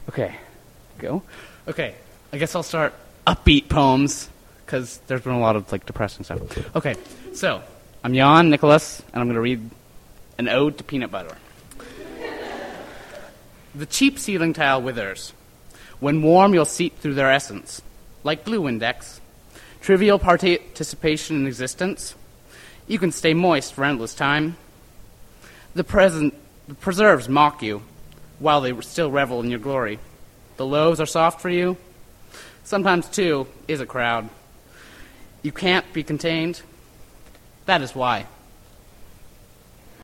Okay, go. Okay, I guess I'll start upbeat poems, because there's been a lot of, depressing stuff. Okay, so, I'm Jan Nicholas, and I'm going to read an ode to peanut butter. The cheap ceiling tile withers. When warm, you'll seep through their essence, like glue index. Trivial participation in existence. You can stay moist for endless time. The preserves mock you, while they still revel in your glory. The loaves are soft for you. Sometimes, too, is a crowd. You can't be contained. That is why.